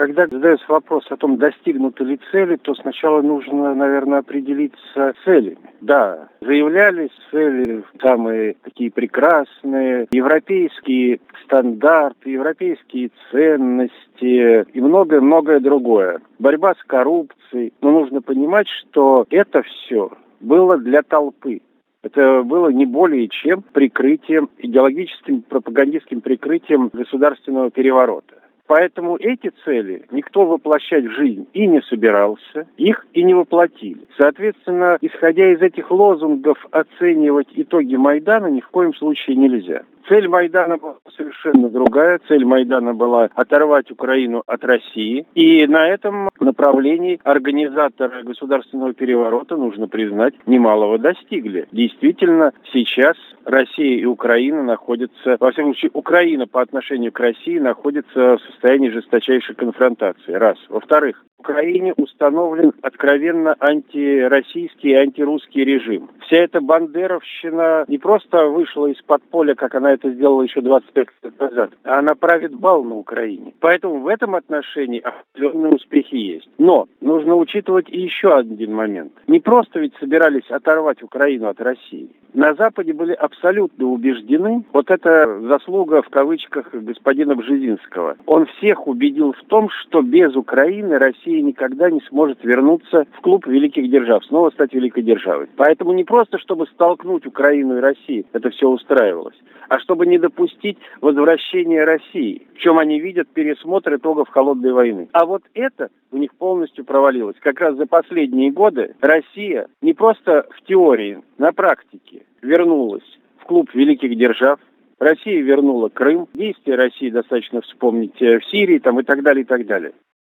Когда задается вопрос о том, достигнуты ли цели, то сначала нужно, наверное, определиться целями. Да, заявлялись цели самые такие прекрасные, европейские стандарты, европейские ценности и многое-многое другое. Борьба с коррупцией. Но нужно понимать, что это все было для толпы. Это было не более чем прикрытием, идеологическим, пропагандистским прикрытием государственного переворота. Поэтому эти цели никто воплощать в жизнь и не собирался, их и не воплотили. Соответственно, исходя из этих лозунгов, оценивать итоги Майдана ни в коем случае нельзя. Цель Майдана была совершенно другая. Цель Майдана была оторвать Украину от России. И на этом направлении организаторы государственного переворота, нужно признать, немалого достигли. Действительно, сейчас Россия и Украина находятся, во всяком случае, Украина по отношению к России находится в состоянии жесточайшей конфронтации. Раз. Во-вторых, в Украине установлен откровенно антироссийский и антирусский режим. Вся эта бандеровщина не просто вышла из-под поля, как она это сделала еще 25 лет назад, а она правит бал на Украине. Поэтому в этом отношении определенные успехи есть. Но нужно учитывать и еще один момент. Не просто ведь собирались оторвать Украину от России. На Западе были абсолютно убеждены, вот это заслуга в кавычках господина Бжезинского. Он всех убедил в том, что без Украины Россия никогда не сможет вернуться в клуб великих держав, снова стать великой державой. Поэтому не просто, чтобы столкнуть Украину и Россию, это все устраивалось, а чтобы не допустить возвращения России, в чем они видят пересмотр итогов холодной войны. А вот это у них полностью провалилось. Как раз за последние годы Россия не просто в теории, на практике вернулась в клуб великих держав. Россия вернула Крым. Действия России достаточно вспомнить в Сирии там, и так далее, и так далее.